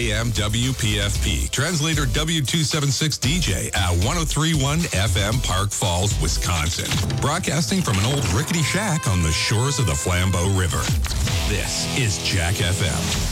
AM WPFP. Translator W276 DJ at 103.1 FM Park Falls, Wisconsin. Broadcasting from an old rickety shack on the shores of the Flambeau River. This is Jack FM.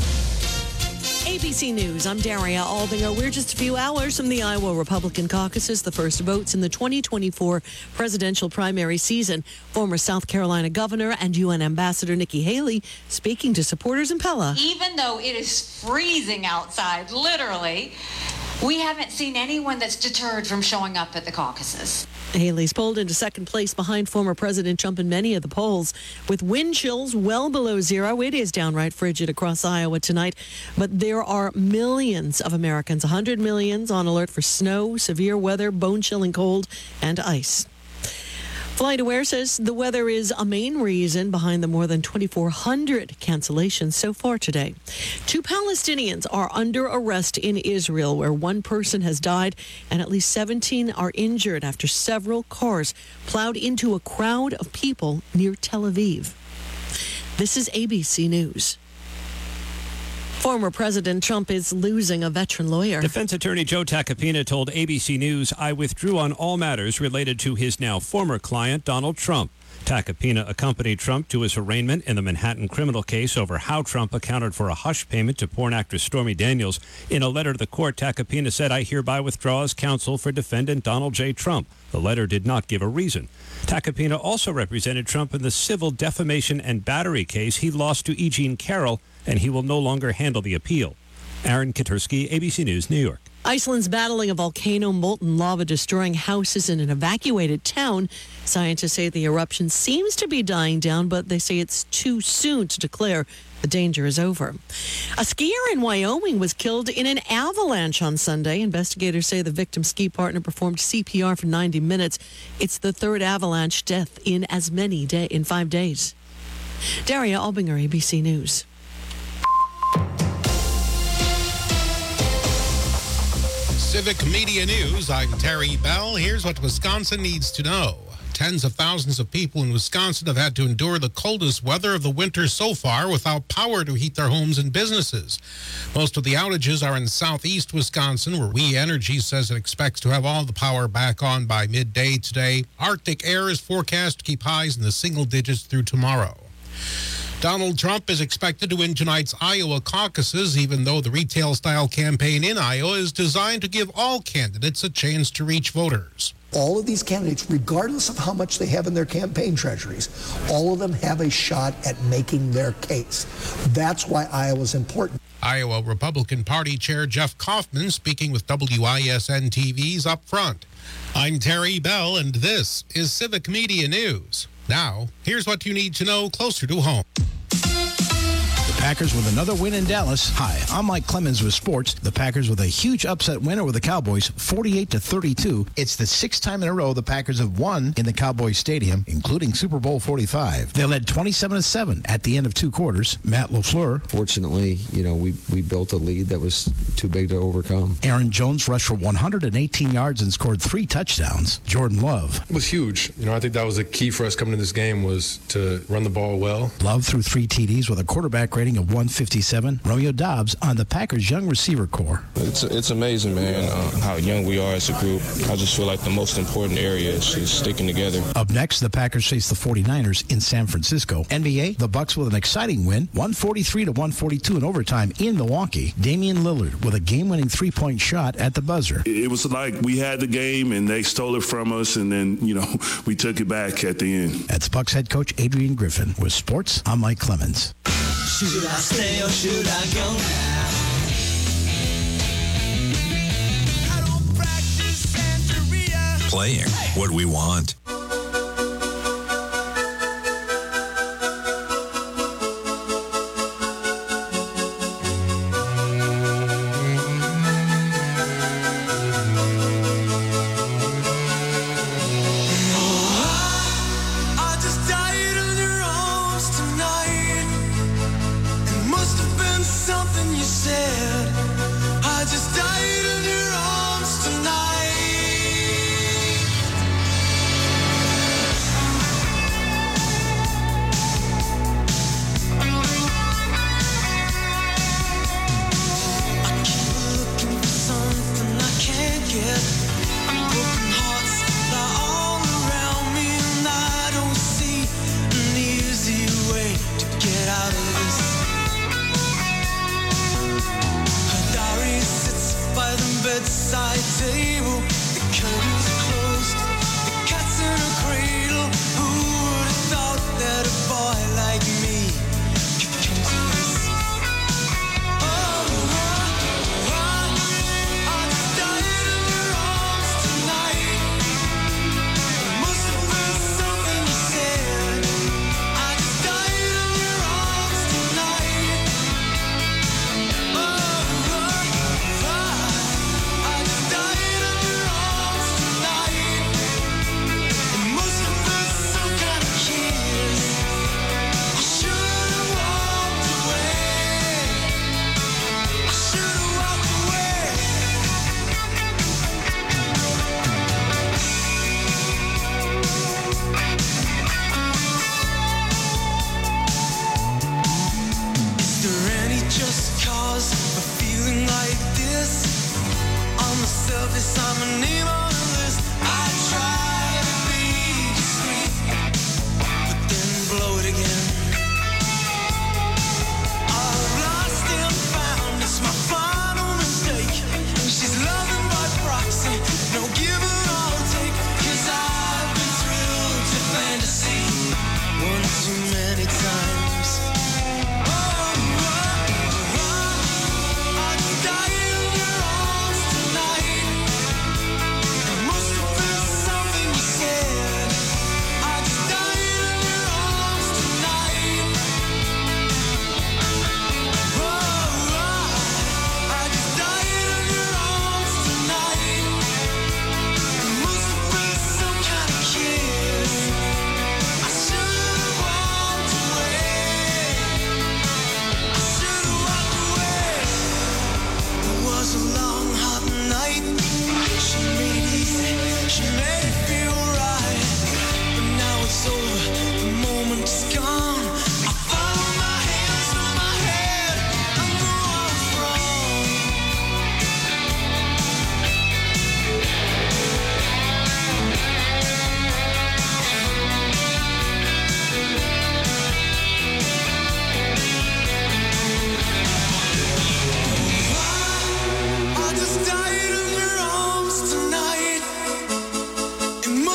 ABC News, I'm Daria Aldinger. We're just a few hours from the Iowa Republican caucuses, the first votes in the 2024 presidential primary season. Former South Carolina Governor and UN Ambassador Nikki Haley speaking to supporters in Pella. Even though it is freezing outside, literally, we haven't seen anyone that's deterred from showing up at the caucuses. Haley's polled into second place behind former President Trump in many of the polls. With wind chills well below zero, it is downright frigid across Iowa tonight. But there are millions of Americans, 100 million, on alert for snow, severe weather, bone-chilling cold, and ice. FlightAware says the weather is a main reason behind the more than 2,400 cancellations so far today. 2 Palestinians are under arrest in Israel, where 1 person has died and at least 17 are injured after several cars plowed into a crowd of people near Tel Aviv. This is ABC News. Former President Trump is losing a veteran lawyer. Defense attorney Joe Tacopina told ABC News, "I withdrew on all matters related to his now former client, Donald Trump." Tacopina accompanied Trump to his arraignment in the Manhattan criminal case over how Trump accounted for a hush payment to porn actress Stormy Daniels. In a letter to the court, Tacopina said, "I hereby withdraw as counsel for defendant Donald J. Trump." The letter did not give a reason. Tacopina also represented Trump in the civil defamation and battery case he lost to E. Jean Carroll, and he will no longer handle the appeal. Aaron Katursky, ABC News, New York. Iceland's battling a volcano, molten lava destroying houses in an evacuated town. Scientists say the eruption seems to be dying down, but they say it's too soon to declare the danger is over. A skier in Wyoming was killed in an avalanche on Sunday. Investigators say the victim's ski partner performed CPR for 90 minutes. It's the third avalanche death in 5 days. Daria Albinger, ABC News. Civic Media News, I'm Terry Bell. Here's what Wisconsin needs to know. Tens of thousands of people in Wisconsin have had to endure the coldest weather of the winter so far without power to heat their homes and businesses. Most of the outages are in southeast Wisconsin, where We Energy says it expects to have all the power back on by midday today. Arctic air is forecast to keep highs in the single digits through tomorrow. Donald Trump is expected to win tonight's Iowa caucuses, even though the retail-style campaign in Iowa is designed to give all candidates a chance to reach voters. All of these candidates, regardless of how much they have in their campaign treasuries, all of them have a shot at making their case. That's why Iowa's important. Iowa Republican Party Chair Jeff Kaufman speaking with WISN TV's Up Front. I'm Terry Bell, and this is Civic Media News. Now, here's what you need to know closer to home. Packers with another win in Dallas. Hi, I'm Mike Clemens with sports. The Packers with a huge upset win over the Cowboys, 48-32. It's the 6th time in a row the Packers have won in the Cowboys Stadium, including Super Bowl 45. They led 27-7 at the end of 2 quarters. Matt LaFleur. Fortunately, we built a lead that was too big to overcome. Aaron Jones rushed for 118 yards and scored 3 touchdowns. Jordan Love. It was huge. I think that was the key for us coming to this game was to run the ball well. Love threw 3 TDs with a quarterback rating of 157. Romeo Dobbs on the Packers' young receiver core. It's amazing, man, how young we are as a group. I just feel like the most important area is just sticking together. Up next, the Packers face the 49ers in San Francisco. NBA, the Bucks with an exciting win, 143-142 in overtime in Milwaukee. Damian Lillard with a game-winning 3-point shot at the buzzer. It was like we had the game and they stole it from us, and then, we took it back at the end. That's Bucks head coach Adrian Griffin. With sports, I'm Mike Clemens. Should I stay or should I go now? I don't practice Santeria. Playing what we want.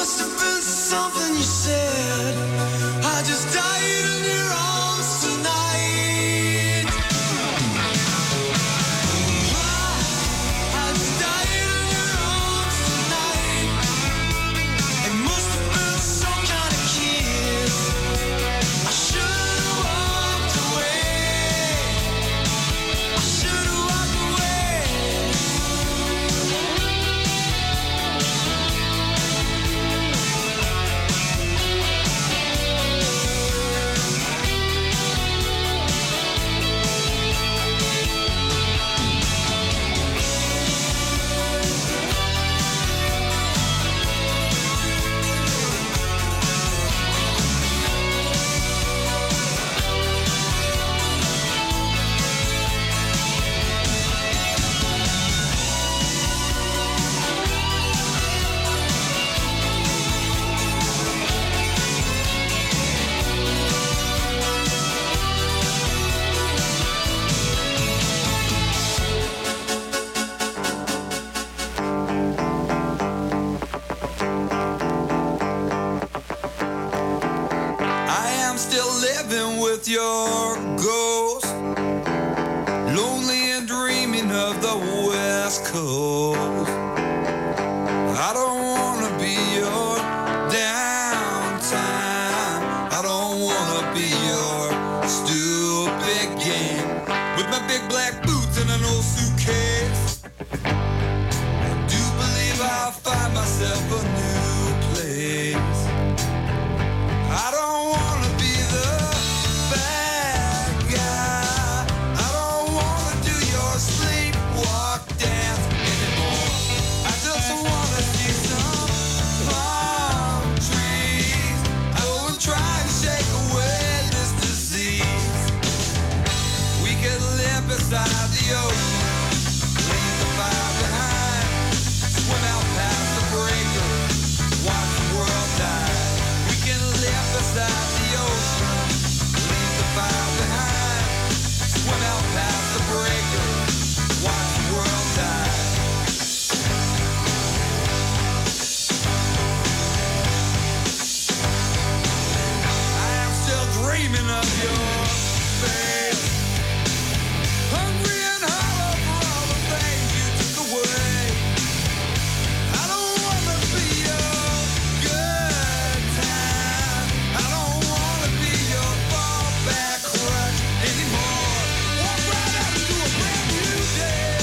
must have been something you said. I just died in your arms tonight. I just died in your arms tonight. It must have been some kind of kiss. I should have walked away. I should have walked away. I am still living with your ghost, lonely and dreaming of the West Coast. I don't wanna be your downtime. I don't wanna be your stupid game. With my big black boots and an old suitcase, I do believe I'll find myself a new place. I don't wanna be the bad guy. I don't wanna do your sleepwalk dance anymore. I just wanna see some palm trees. I will try to shake away this disease. We could live beside the ocean, leave the fire behind, swim out past the breaker, watch the world die. We can live beside the ocean, leave the fire behind, swim out past the breaker, watch the world die. I am still dreaming of your face, hungry and hollow for all the things you took away. I don't wanna be your good time. I don't wanna be your fallback crutch anymore. Walk right out into a brand new day.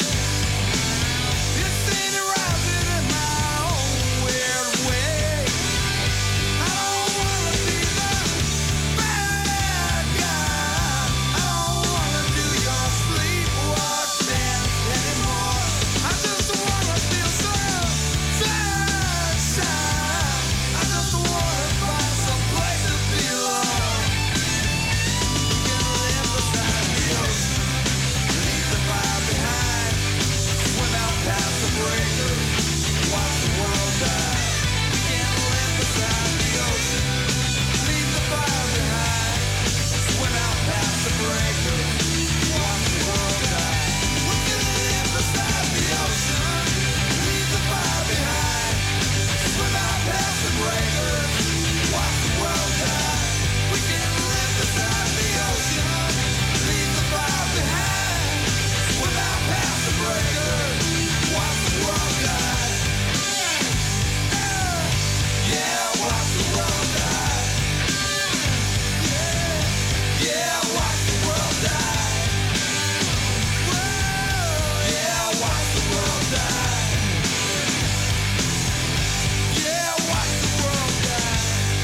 It's ain't rising in my own weird way. I don't wanna be the bad guy. I don't wanna do your sleepwalk dance anymore. I just wanna feel some sunshine. I just wanna find some place to belong. We can live beside the ocean, leave the fire behind, swim out past the breaker, watch the world die. We can live beside the ocean, leave the fire behind, swim out past the breaker, watch the world die. We can live beside the ocean, leave the fire behind, swim out past the breaker, watch the world die. We can live beside the ocean, leave the fire behind, swim out past the breaker, watch the world die. Yeah, watch the world die. Yeah, watch the world die. Yeah, watch the world die. Yeah, watch the world die.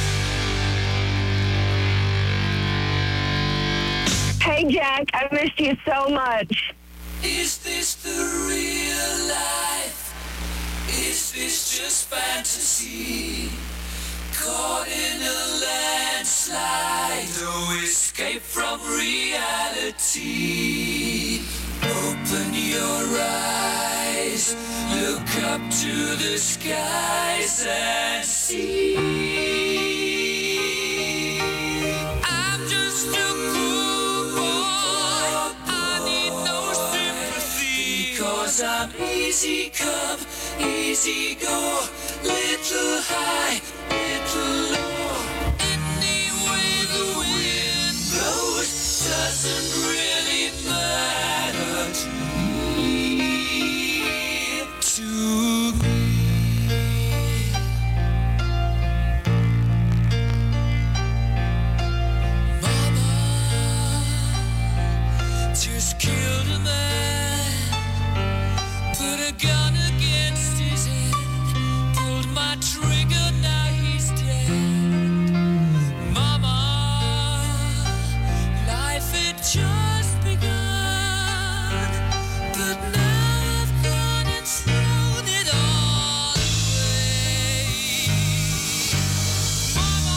Hey, Jack, I missed you so much. Is this the real life? Is this just fantasy? Caught in a landslide, no escape from reality. Open your eyes, look up to the skies and see. I'm just a poor boy, I need no sympathy, 'cause I'm easy come, easy go. little high, little low. Any way the wind blows doesn't really matter to me. To me. Just killed a man, put a gun against his head, pulled my trigger, now he's dead. Mama, life had just begun, but now I've gone and thrown it all away. Mama,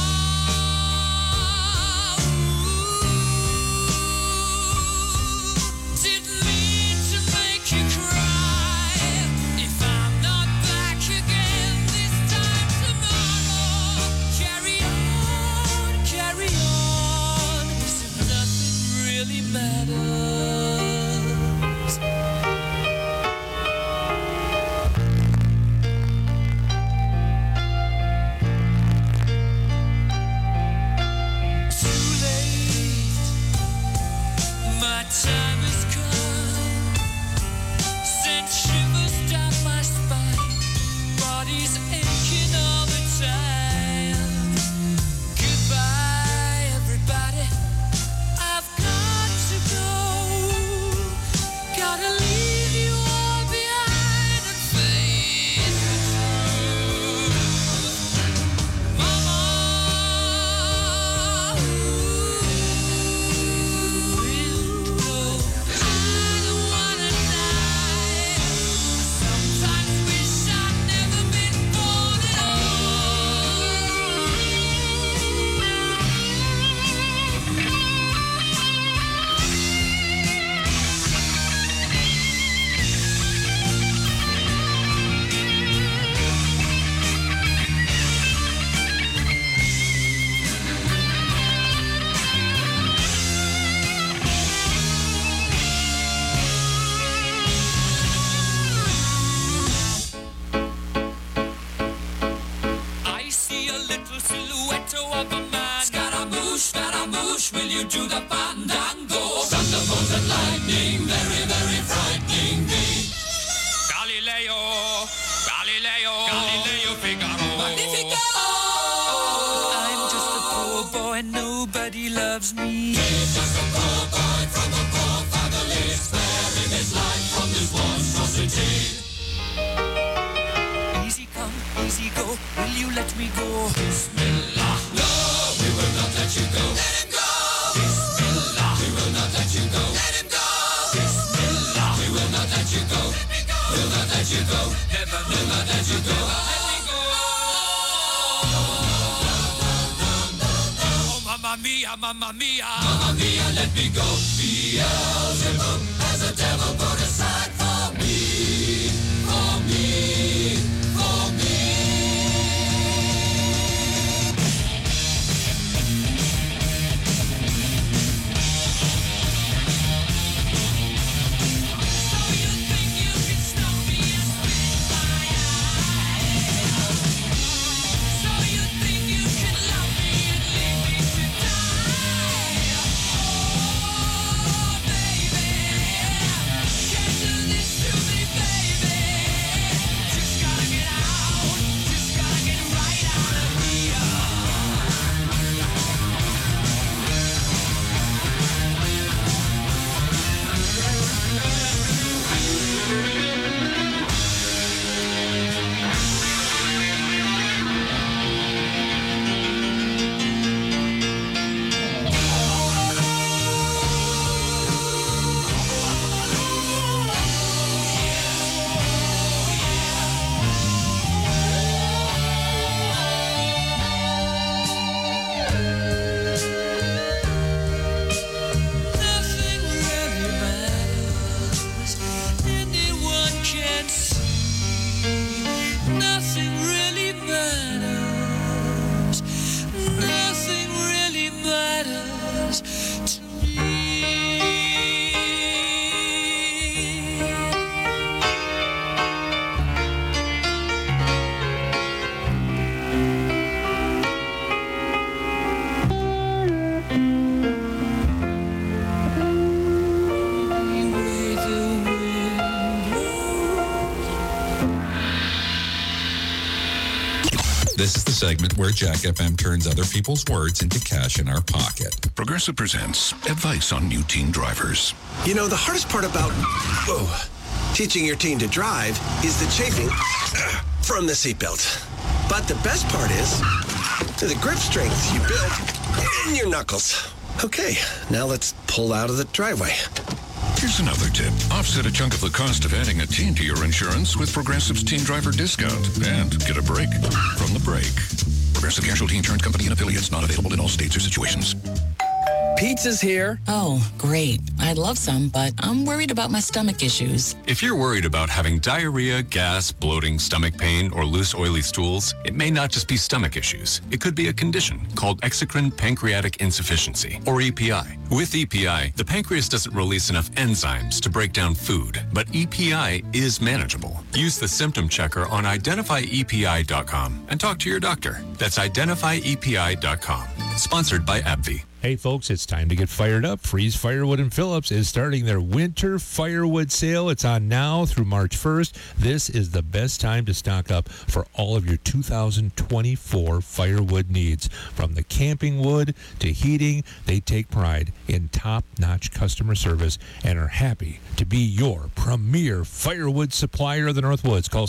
didn't mean to make you cry. If I'm not back again this time tomorrow, carry on, as if nothing really matters. Too late, my time has come. Sent shivers down my spine, body's aching all the time. Goodbye, everybody, I've got to go. Gotta leave you all behind and face the truth. Mama, I don't wanna die. Sometimes wish I'd never been born at I see a little silhouette of a man. Scaramouche, will you do the fandango? Thunderbolt and lightning, very, very frightening me. Galileo, Figaro. Magnifico! I'm just a poor boy, nobody loves me. He's just a poor boy from a poor family, sparing his life from this monstrosity. Easy come, easy go, will you let me go? Bismillah. No, we will not let you go. Let him go. Bismillah. We will not let you go. Let him go. Bismillah. We will not let you go. Let me go. We'll not let you go. Never, will not let you go. Let me go. Oh, mamma mia, mamma mia. Mamma mia, let me go. Beelzebub has a devil put aside for me. For me. For me. Can't segment where Jack FM turns other people's words into cash in our pocket. Progressive presents advice on new teen drivers. You know, the hardest part about teaching your teen to drive is the chafing from the seatbelt. But the best part is the grip strength you build in your knuckles. Okay, now let's pull out of the driveway. Here's another tip. Offset a chunk of the cost of adding a teen to your insurance with Progressive's Teen Driver Discount and get a break from the brake. Progressive Casualty Insurance Company and affiliates, not available in all states or situations. Pizza's here. Oh, great. I'd love some, but I'm worried about my stomach issues. If you're worried about having diarrhea, gas, bloating, stomach pain, or loose, oily stools, it may not just be stomach issues. It could be a condition called exocrine pancreatic insufficiency, or EPI. With EPI, the pancreas doesn't release enough enzymes to break down food, but EPI is manageable. Use the symptom checker on identifyepi.com and talk to your doctor. That's identifyepi.com. Sponsored by AbbVie. Hey folks, it's time to get fired up. Freeze Firewood and Phillips is starting their winter firewood sale. It's on now through March 1st. This is the best time to stock up for all of your 2024 firewood needs. From the camping wood to heating, they take pride in top-notch customer service and are happy to be your premier firewood supplier of the Northwoods. Call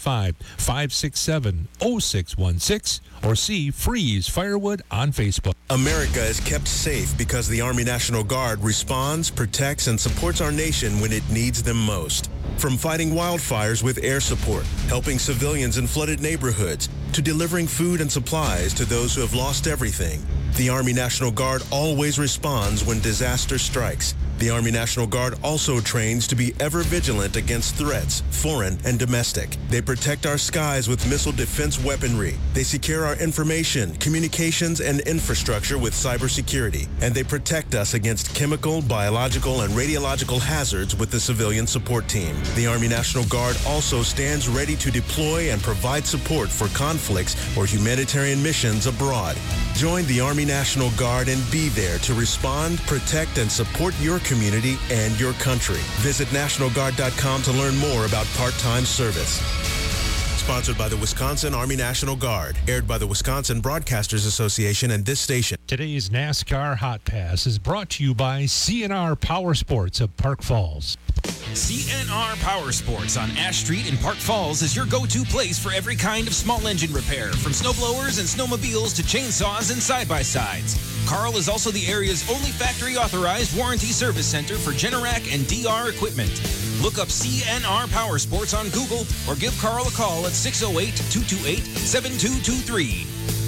715-567-0616 or see Freeze Firewood on Facebook. America is kept safe because the Army National Guard responds, protects, and supports our nation when it needs them most. From fighting wildfires with air support, helping civilians in flooded neighborhoods, to delivering food and supplies to those who have lost everything, the Army National Guard always responds when disaster strikes. The Army National Guard also trains to be ever vigilant against threats, foreign and domestic. They protect our skies with missile defense weaponry. They secure our information, communications, and infrastructure with cybersecurity. And they protect us against chemical, biological, and radiological hazards with the civilian support team. The Army National Guard also stands ready to deploy and provide support for conflicts or humanitarian missions abroad. Join the Army National Guard and be there to respond, protect, and support your community and your country. Visit NationalGuard.com to learn more about part-time service. Sponsored by the Wisconsin Army National Guard. Aired by the Wisconsin Broadcasters Association and this station. Today's NASCAR Hot Pass is brought to you by CNR Power Sports of Park Falls. CNR Power Sports on Ash Street in Park Falls is your go-to place for every kind of small engine repair, from snowblowers and snowmobiles to chainsaws and side-by-sides. Carl is also the area's only factory-authorized warranty service center for Generac and DR equipment. Look up CNR Power Sports on Google or give Carl a call at 608-228-7223.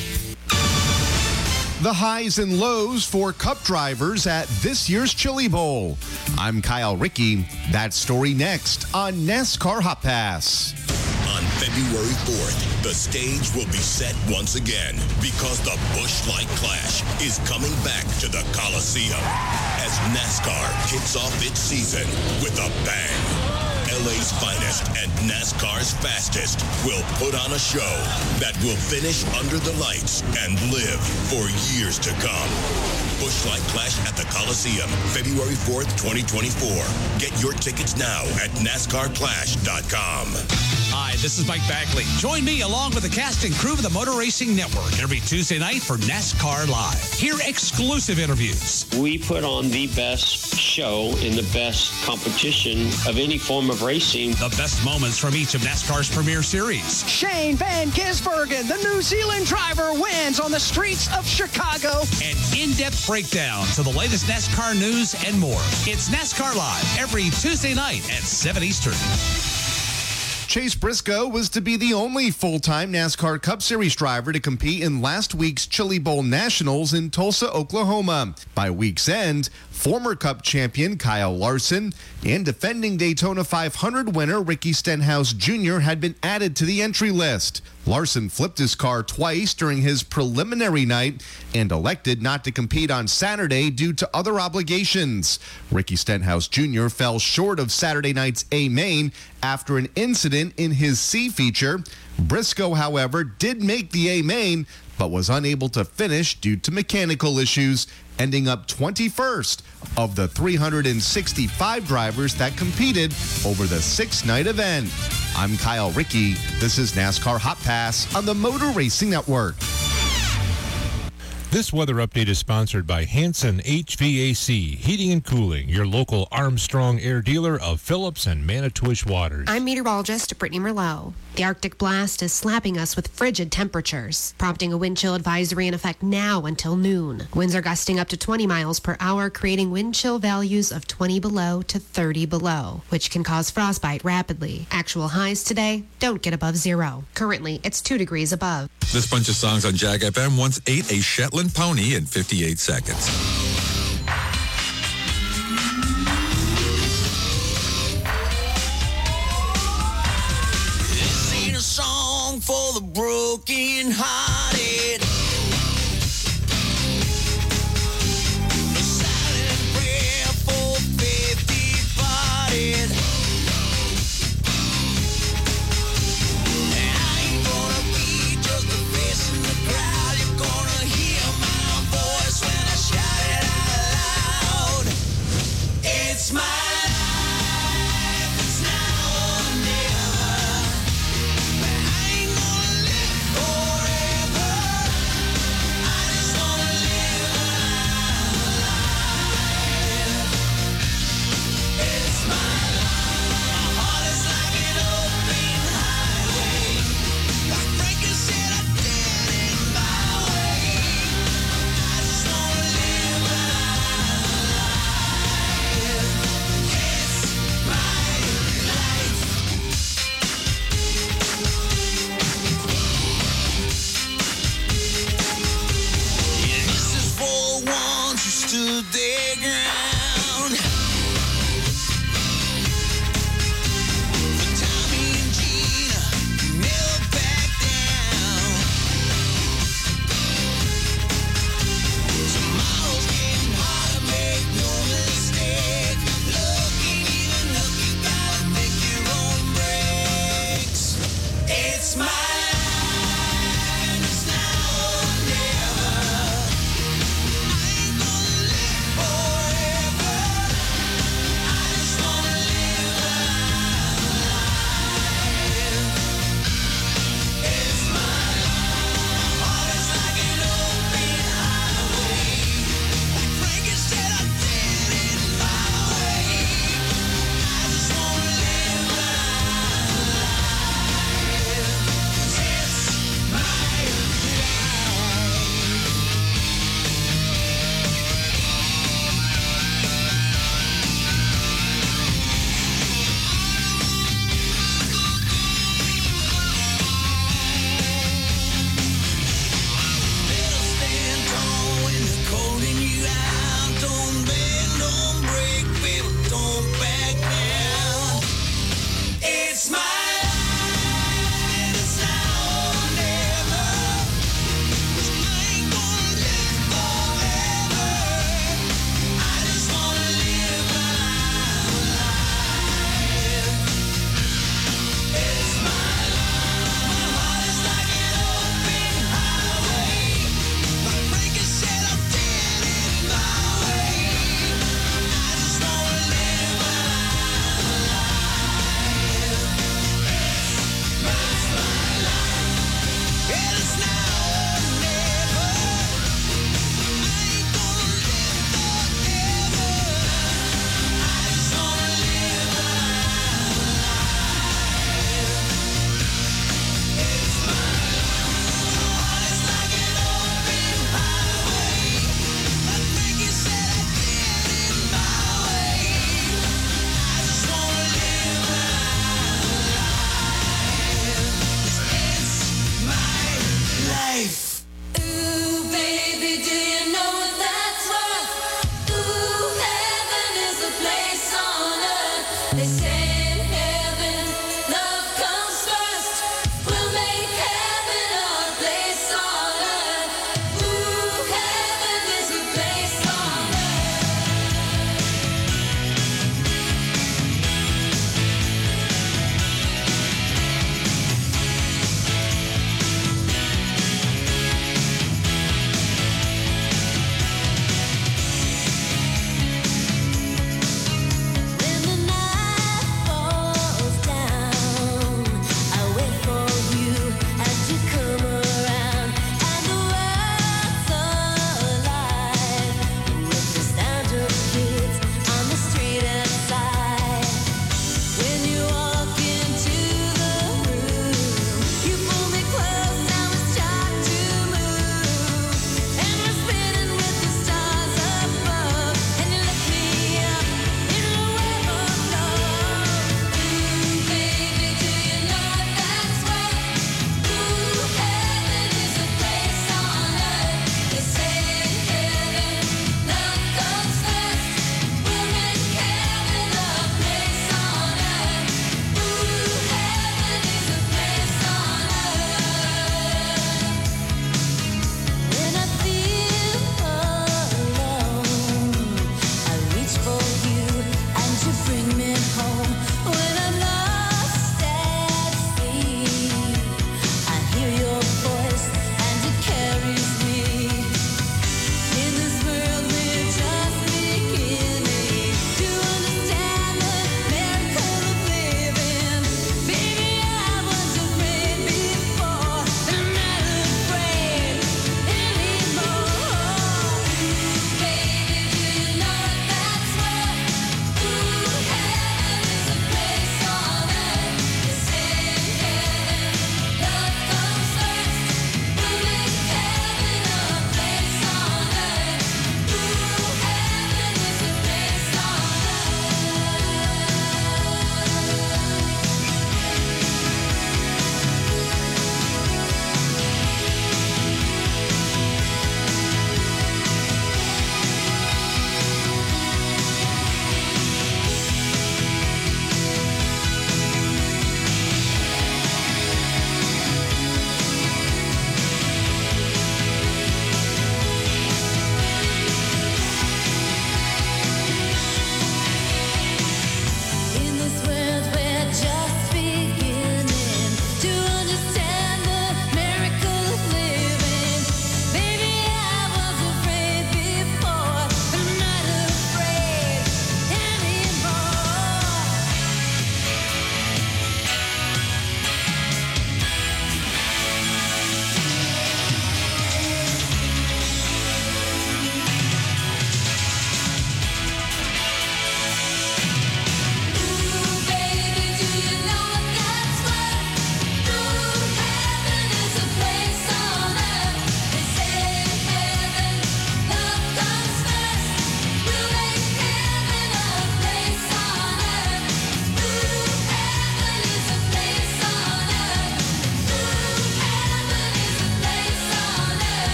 The highs and lows for Cup drivers at this year's Chili Bowl. I'm Kyle Rickey. That story next on NASCAR Hot Pass. On February 4th, the stage will be set once again because the Busch Light Clash is coming back to the Coliseum as NASCAR kicks off its season with a bang. LA's finest and NASCAR's fastest will put on a show that will finish under the lights and live for years to come. Busch Light Clash at the Coliseum, February 4th, 2024. Get your tickets now at NASCARClash.com. Hi, this is Mike Bagley. Join me along with the cast and crew of the Motor Racing Network every Tuesday night for NASCAR Live. Hear exclusive interviews. We put on the best show in the best competition of any form of racing. The best moments from each of NASCAR's premier series. Shane Van Gisbergen, the New Zealand driver, wins on the streets of Chicago. And in-depth breakdowns of the latest NASCAR news and more. It's NASCAR Live every Tuesday night at 7 Eastern. Chase Briscoe was to be the only full-time NASCAR Cup Series driver to compete in last week's Chili Bowl Nationals in Tulsa, Oklahoma. By week's end, former Cup champion Kyle Larson and defending Daytona 500 winner Ricky Stenhouse Jr. had been added to the entry list. Larson flipped his car twice during his preliminary night and elected not to compete on Saturday due to other obligations. Ricky Stenhouse Jr. fell short of Saturday night's A main after an incident in his C feature. Briscoe, however, did make the A main, but was unable to finish due to mechanical issues, ending up 21st of the 365 drivers that competed over the 6-night event. I'm Kyle Rickey. This is NASCAR Hot Pass on the Motor Racing Network. This weather update is sponsored by Hanson HVAC, Heating and Cooling, your local Armstrong Air dealer of Phillips and Manitowish Waters. I'm meteorologist Brittany Merlot. The Arctic blast is slapping us with frigid temperatures, prompting a wind chill advisory in effect now until noon. Winds are gusting up to 20 miles per hour, creating wind chill values of 20 below to 30 below, which can cause frostbite rapidly. Actual highs today don't get above 0. Currently, it's 2 degrees above. This bunch of songs on Jag FM once ate a Shetland pony in 58 seconds. This ain't a song for the broken-hearted. A silent prayer for faith departed. I ain't gonna be just a face in the crowd. You're gonna hear my voice when I shout it out loud. It's my life, it's now or never. But I ain't gonna live forever. I just wanna live alive. It's my life. My heart is like an open highway. Like Frankie said, I did it my way. I just wanna live alive. It's my life. Yeah, this is for ones who stood their ground. For Tommy and Gina, who never backed down. Tomorrow's getting harder, make no mistake. Looking even look, you gotta make your own breaks. It's my life, it's now or never. I ain't gonna live forever.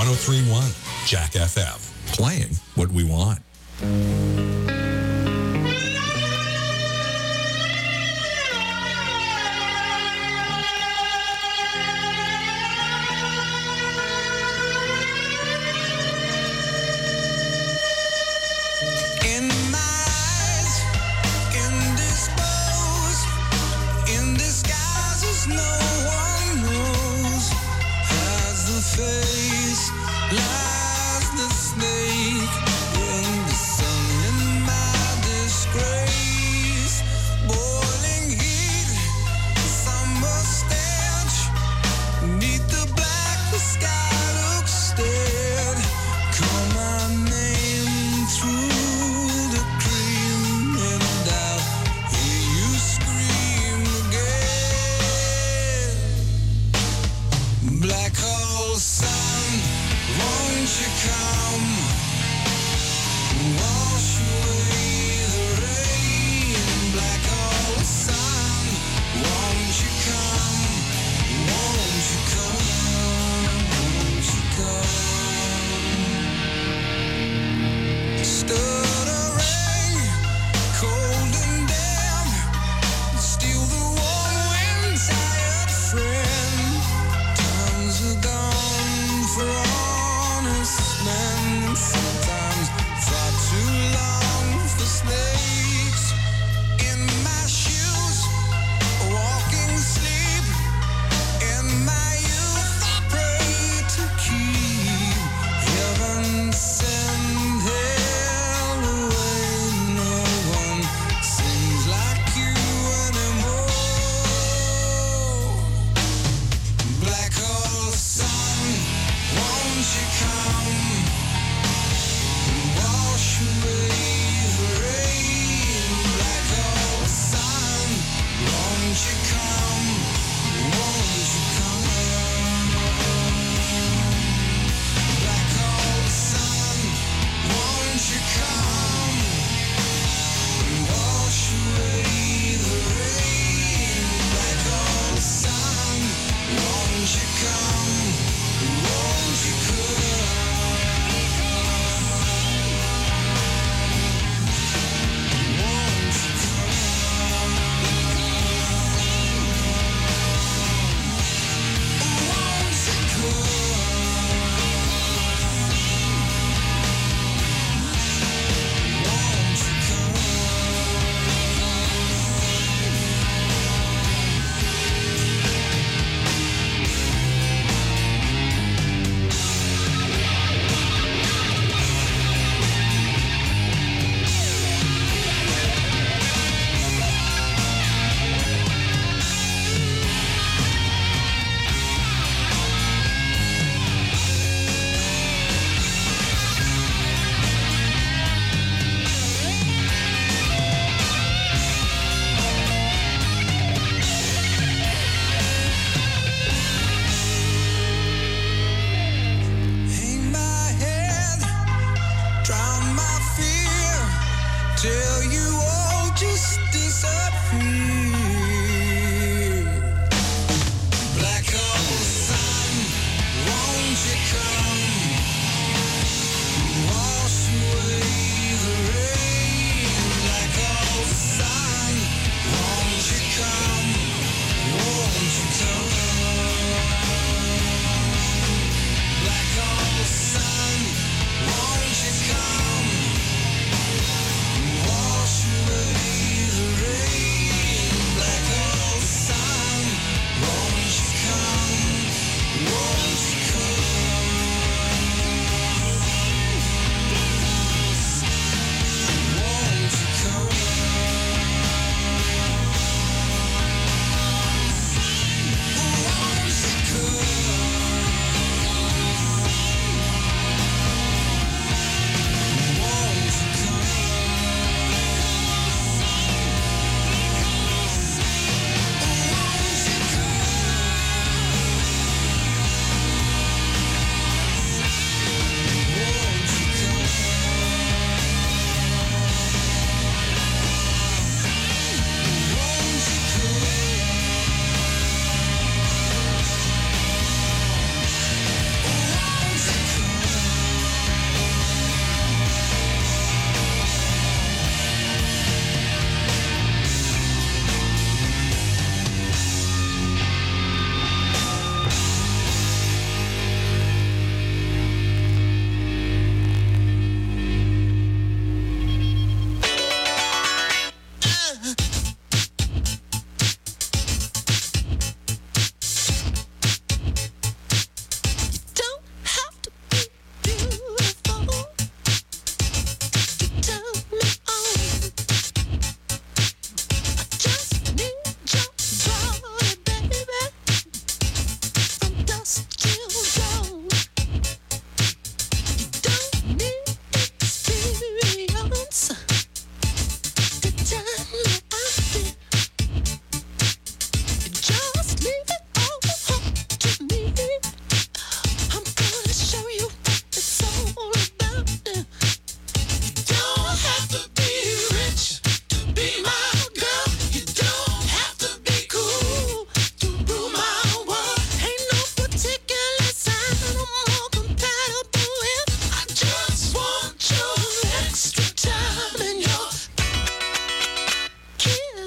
103.1 Jack FM, playing what we want. Face lies the snake in the sun.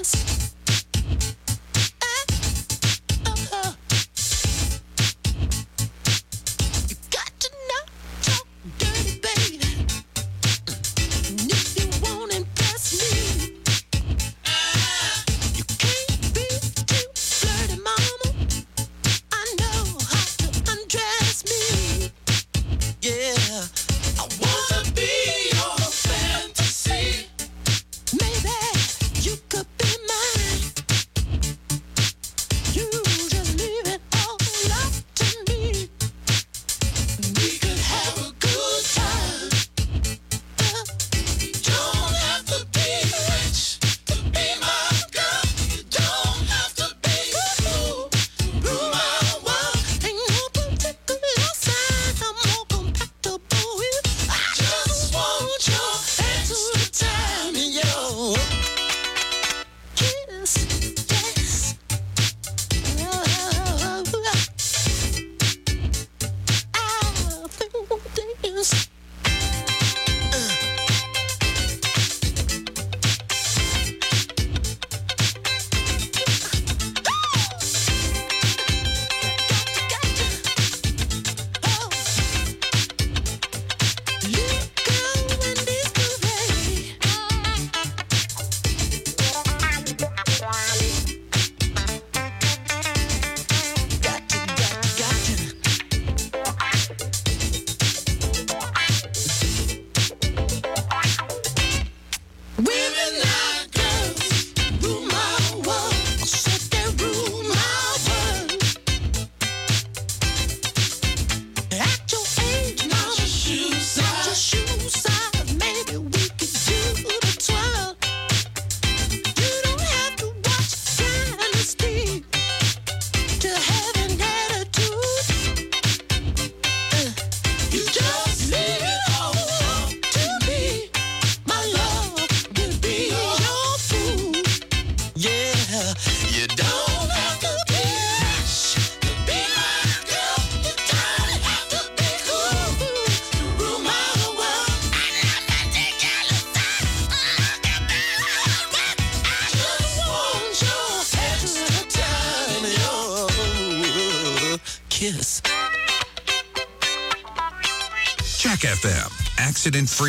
Jack FM. Accident-free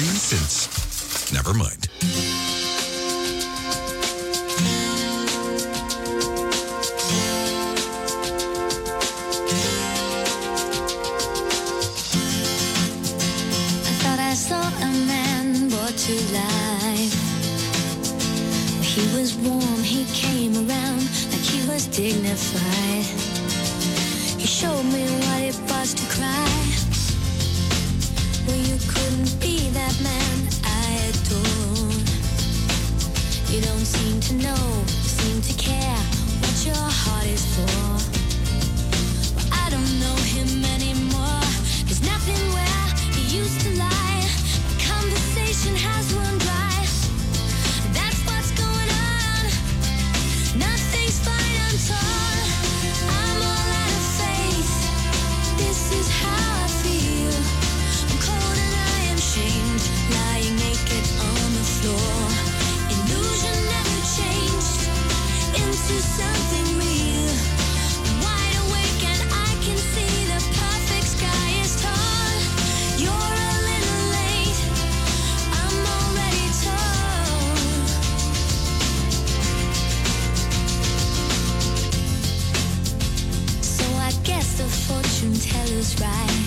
since never mind. I thought I saw a man brought to life. He was warm, he came around like he was dignified. He showed me what it was to cry. Well, you couldn't be that man I adore. You don't seem to know, seem to care what your heart is for. Well, I don't know him anymore. There's nothing where he used to lie. The conversation has run dry. That's what's going on. Nothing's fine, I'm torn. I'm all out of faith. This is how I feel. I'm cold and I am shamed, lying naked on the floor. Illusion never changed into something real. I'm wide awake and I can see the perfect sky is tall. You're a little late, I'm already told. So I guess the fortune teller's right.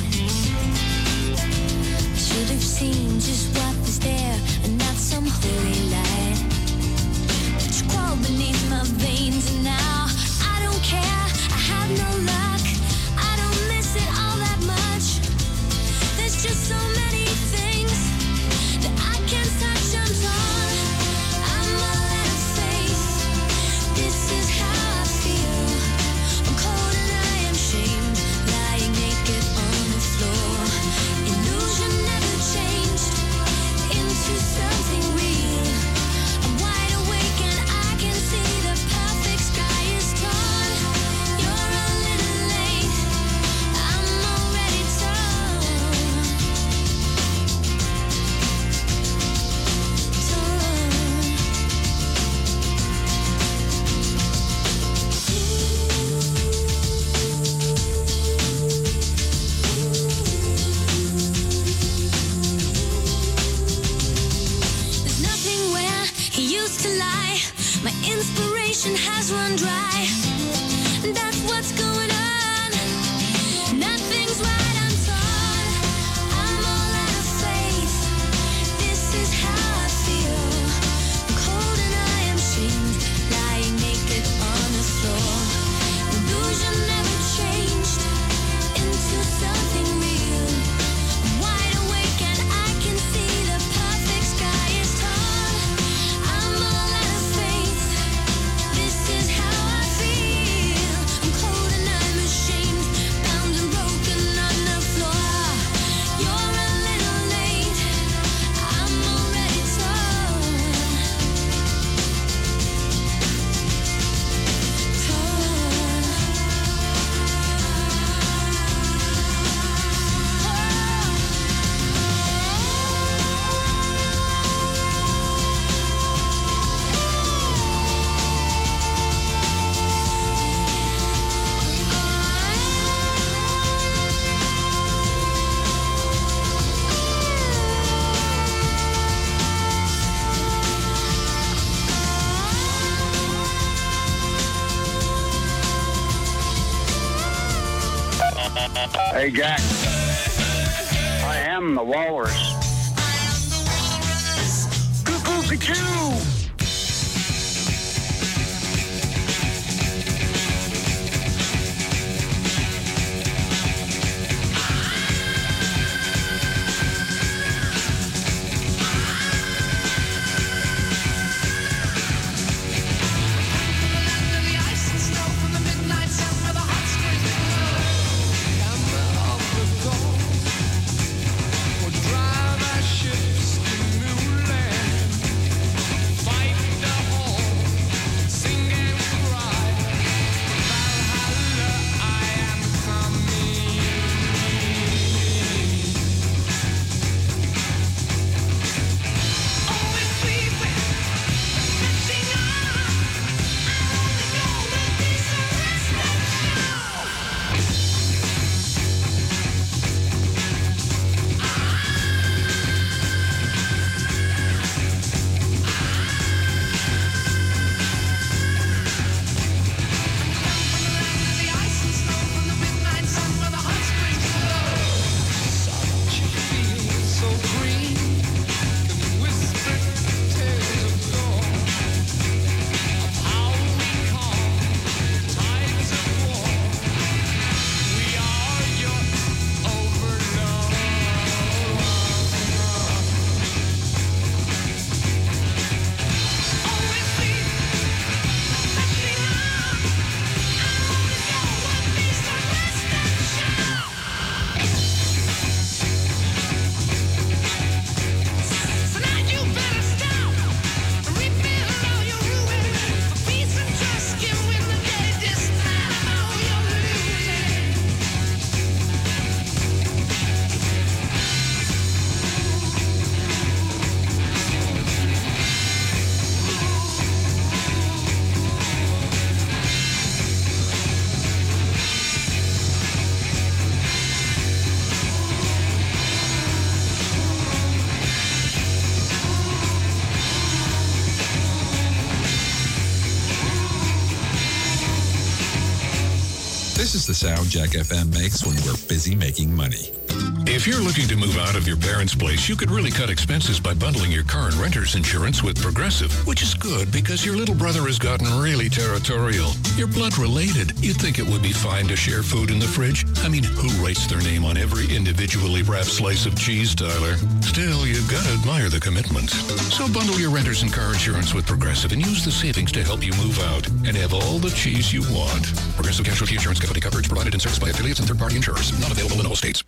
Should have seen just what was there and not some holy light. But you crawl beneath my veins and now I don't care, I have no luck. I don't miss it all that much. There's just so many things that I can't touch. I'm torn, I'm all out of faith. This is how I feel. I'm cold and I am shamed, lying naked on My inspiration has run dry. That's what's going on. Nothing's right, I'm torn. I'm all out of faith. This is how I feel. I'm cold and I am shamed, lying naked on the floor. Illusion never changed into something real. I'm wide awake and I can see the perfect sky is torn. I'm all out of faith. This is how I feel. I'm cold and I'm ashamed, bound and broken on the floor. You're a little late. I'm already torn. Hey, Jack. I am the walrus. Cuckoo-ca-choo! Drive our ships to new land. This is the sound Jack FM makes when we're busy making money. If you're looking to move out of your parents' place, you could really cut expenses by bundling your car and renter's insurance with Progressive, which is good because your little brother has gotten really territorial. You're blood related. You'd think it would be fine to share food in the fridge. I mean, who writes their name on every individually wrapped slice of cheese, Tyler? Still, you've got to admire the commitment. So bundle your renter's and car insurance with Progressive and use the savings to help you move out and have all the cheese you want. Progressive Casualty Insurance Company coverage provided and serviced by affiliates and third-party insurers. Not available in all states.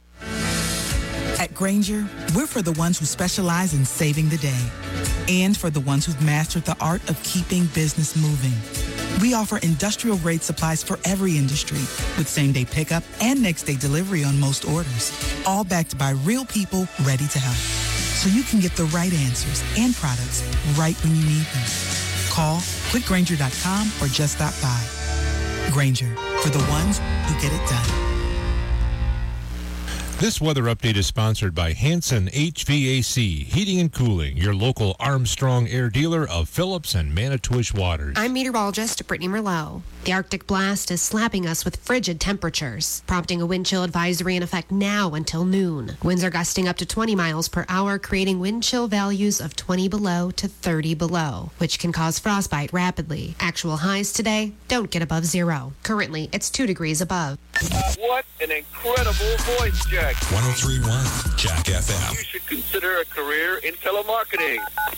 At Grainger, we're for the ones who specialize in saving the day and for the ones who've mastered the art of keeping business moving. We offer industrial-grade supplies for every industry with same-day pickup and next-day delivery on most orders, all backed by real people ready to help. So you can get the right answers and products right when you need them. Call quickgrainger.com or just stop by. Grainger, for the ones who get it done. This weather update is sponsored by Hanson HVAC, Heating and Cooling, your local Armstrong Air dealer of Phillips and Manitowish Waters. I'm meteorologist Brittany Merlot. The Arctic blast is slapping us with frigid temperatures, prompting a wind chill advisory in effect now until noon. Winds are gusting up to 20 miles per hour, creating wind chill values of 20 below to 30 below, which can cause frostbite rapidly. Actual highs today don't get above zero. Currently, it's 2 degrees above. What an incredible voice, Jack. 103.1 Jack FM. You should consider a career in telemarketing.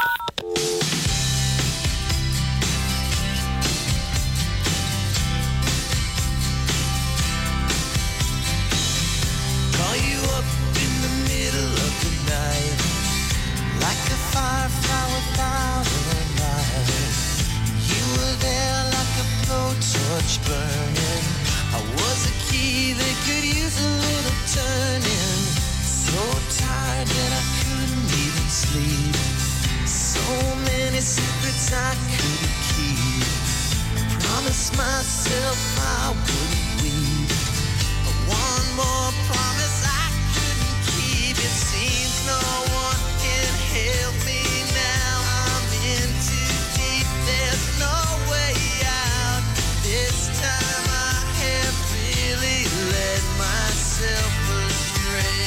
Call you up in the middle of the night, like a firefly without a light. You were there like a blowtorch burning. I was a key that could use a little turning. So tired that I couldn't even sleep. So many secrets I couldn't keep. I promised myself I wouldn't weep. But one more promise I couldn't keep. It seems no one can help me now. I'm in too deep. There's no way out. This time I have really led myself astray.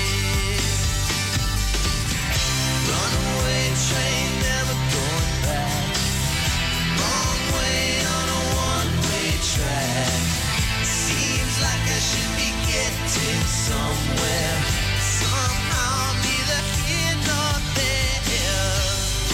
Runaway train, never going back. Wrong way on a one-way track. Seems like I should be getting somewhere. Somehow neither here nor there.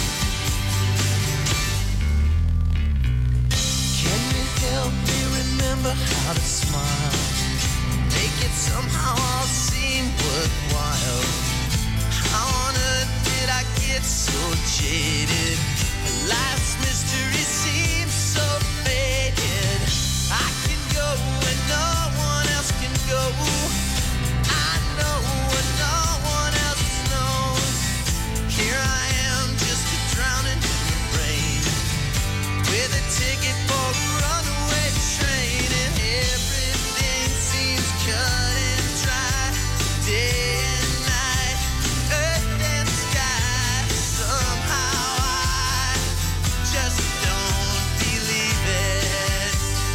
Can you help me remember how to smile? Make it somehow all seem worthwhile. How on earth did I get so jaded? Life's mystery seems so faded. I can go where no one else can go. I know what no one else knows. Here I am, just a drowning in the rain, with a ticket for a runaway train, and everything seems cut and dry. Day and night, earth and sky. Somehow I just don't believe it.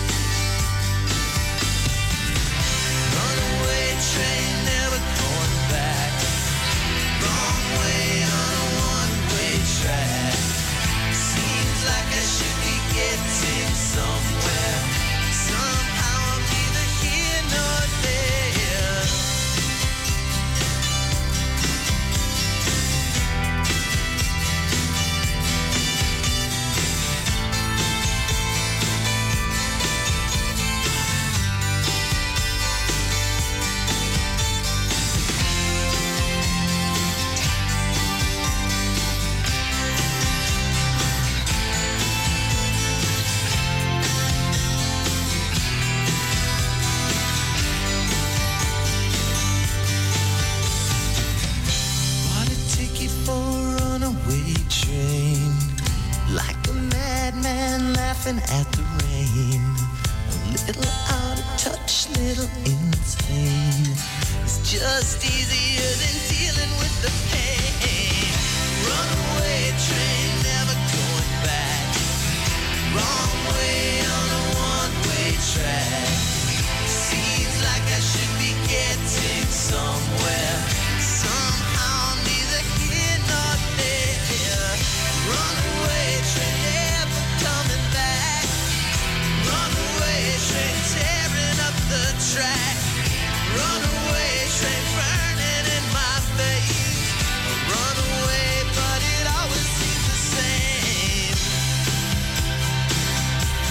Runaway train, never going back. Wrong way on a one-way track. Seems like I should be getting somewhere. Somehow I'm neither here nor there. Bought a ticket for a runaway train, like a madman laughing at the rain. A little out of touch, little insane. It's just easier than dealing with the pain. Runaway train, never going back. Wrong way on a one-way track. Seems like I should be getting somewhere. Somehow neither here nor there. Runaway train, never coming back. Runaway train, tearing up the track. Runaway train, burning in my face. A runaway, but it always seems the same.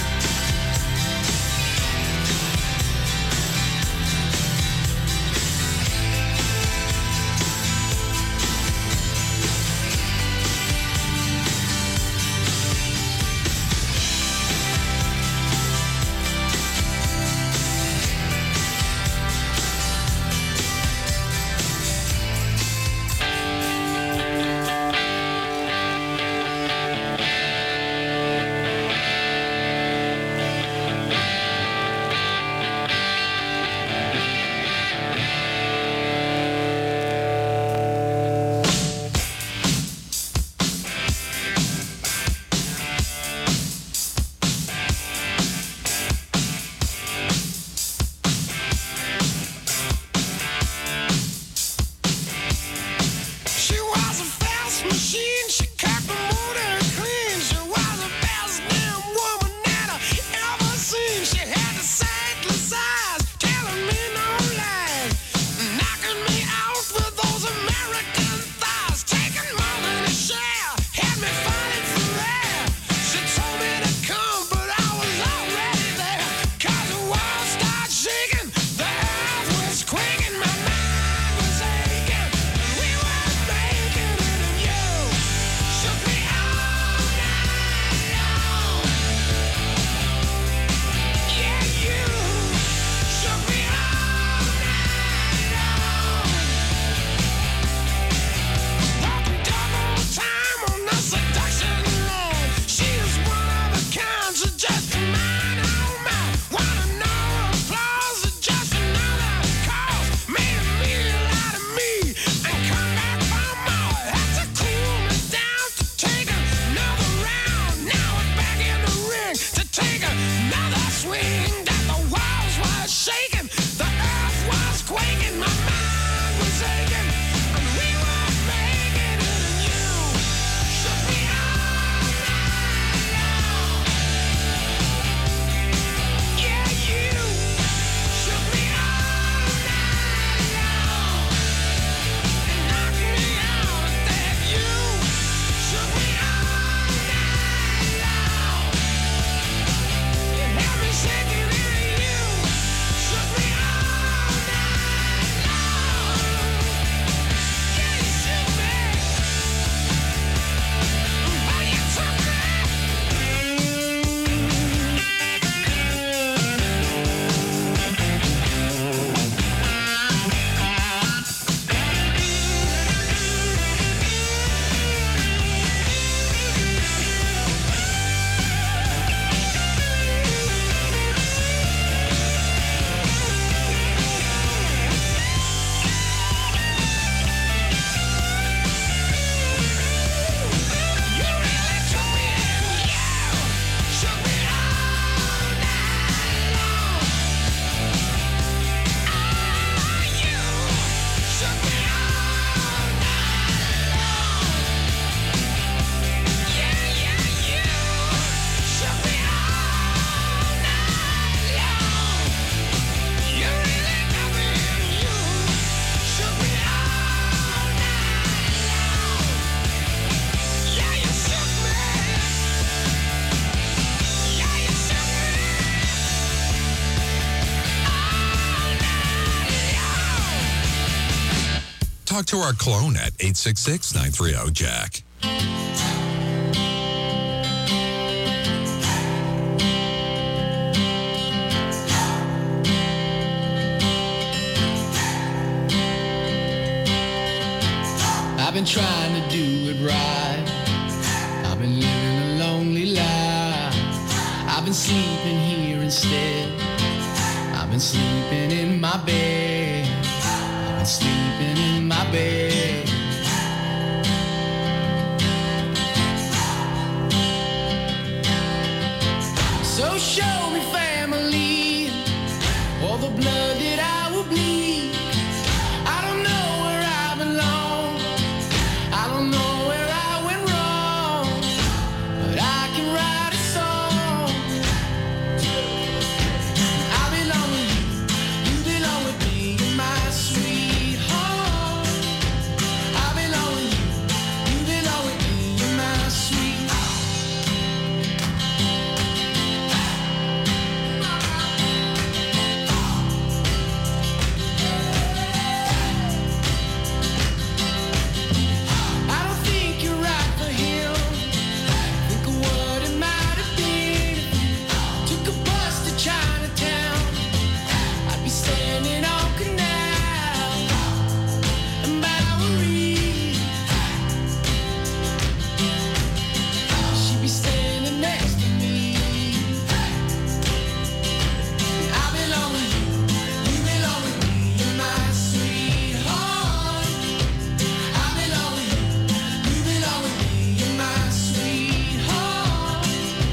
talk to our clone at 866-930-JACK. I've been trying to do it right. I've been living a lonely life. I've been sleeping here instead. I've been sleeping in my bed. I've been sleeping in my bed. So show me family, all the blood that I will bleed. I don't know where I belong. I don't know where I went wrong, but I can write a song. I belong with you belong with me, you're my sweetheart. I belong with you belong with me, you're my sweetheart. I don't think you're right for him. Think of what it might have been. Took a bus to Chinatown. I'd be standing on Canal and Bowery. She'd be standing next to me. I belong with you belong with me, you're my sweetheart. I belong with you belong with me, you're my sweetheart.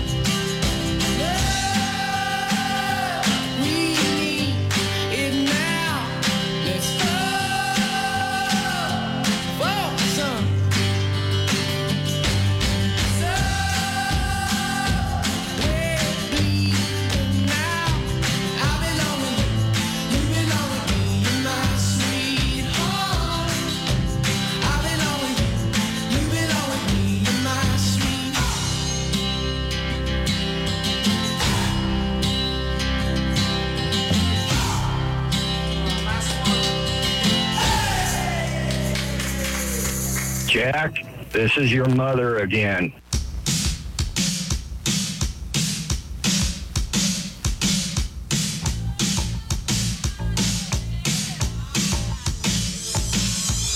Love, we need it now. Let's go for some. Somewhere bleeding now. I belong with you belong with me, you're my sweetheart. I belong with you belong with me, you're my sweetheart. Jack, this is your mother again.